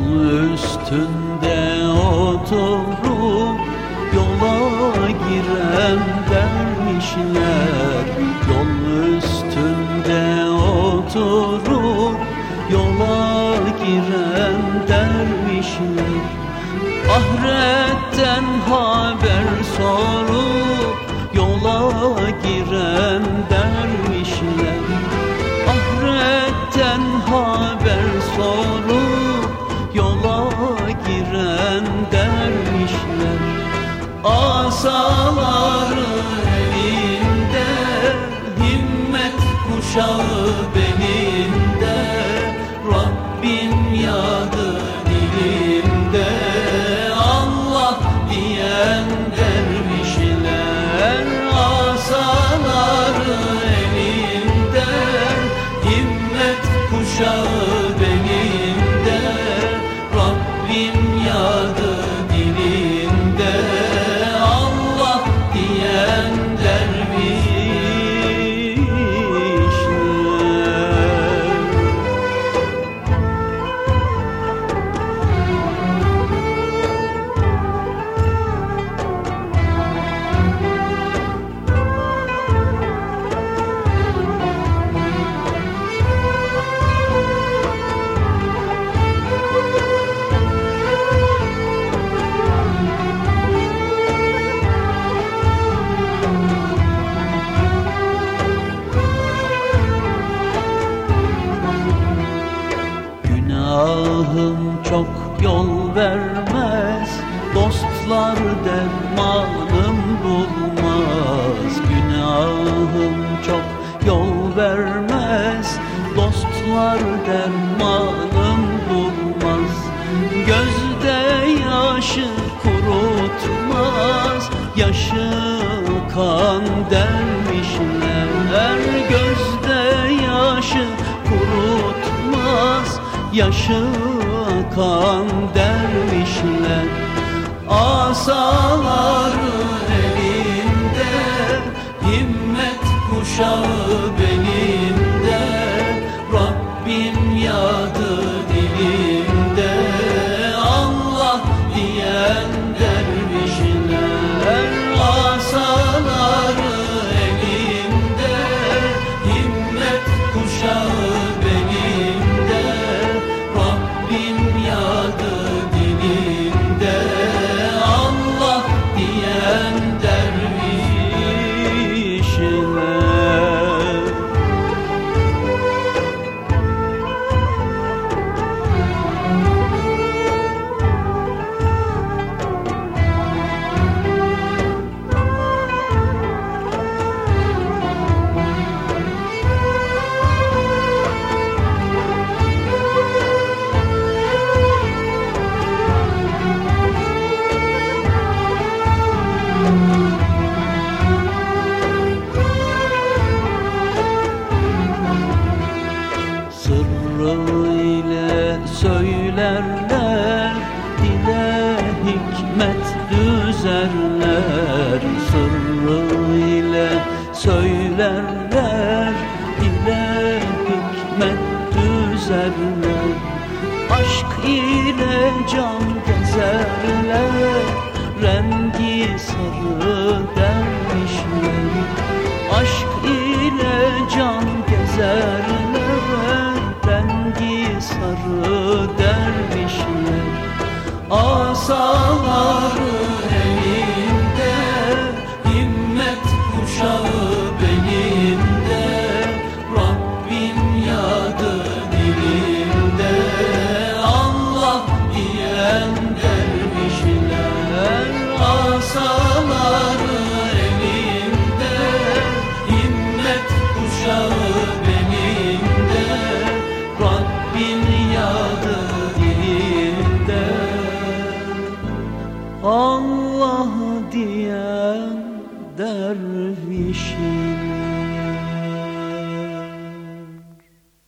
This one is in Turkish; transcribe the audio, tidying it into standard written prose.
Yol üstünde oturup yola giren dervişler, yol üstünde oturup yola giren dervişler, ahiretten haber sorup yola giren dervişler, ahiretten haber sorup yola giren dervişler, asaları elinde, himmet kuşağı belinde, Rabbim yadı dilimde, Allah diyen dervişler, asaları elinde, himmet kuşağı belinde, Rabbim yadı dilimde, Allah diyen dervişler. Günahım çok yol vermez, dostlar dermanım bulmaz. Günahım çok yol vermez, dostlar dermanım bulmaz. Gözde yaşı kurutmaz, yaşı kan dervişler, gözde yaşı kurutmaz, yaşı kan dervişler, asaları elinde, himmet kuşağı belinde, Rabbim yadı dilimde, Allah diyen dervişler, asaları elinde, himmet kuşağı belinde, Rabbim yadı dilimde, Allah diyen dervişler. Sırrıyla söylerler, dile hikmet düzerler. Sırrıyla söylerler, dile hikmet düzerler. Aşk ile can gezerler, rengi sarı dervişler. Aşk ile can gezerler, rengi sarı dervişler. Asaları elinde, himmet kuşağı belinde, Rabbim yadı dilimde, Allah diyen dervişler, asaları